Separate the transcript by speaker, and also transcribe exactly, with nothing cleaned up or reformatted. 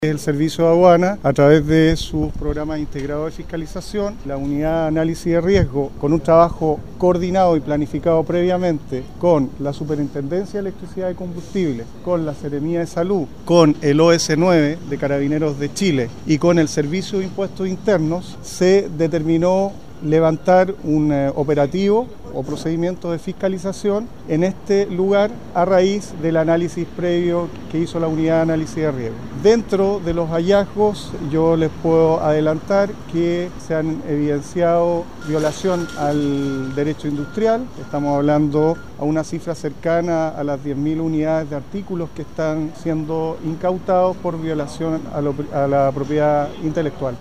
Speaker 1: El Servicio de Aduana, a través de sus programas integrados de fiscalización, la unidad de análisis de riesgo, con un trabajo coordinado y planificado previamente con la Superintendencia de Electricidad y Combustible, con la Seremía de Salud, con el O S nueve de Carabineros de Chile y con el Servicio de Impuestos Internos, se determinó levantar un eh, operativo o procedimiento de fiscalización en este lugar a raíz del análisis previo que hizo la unidad de análisis de riesgo. Dentro de los hallazgos yo les puedo adelantar que se han evidenciado violación al derecho industrial, estamos hablando a una cifra cercana a las diez mil unidades de artículos que están siendo incautados por violación a, lo, a la propiedad intelectual.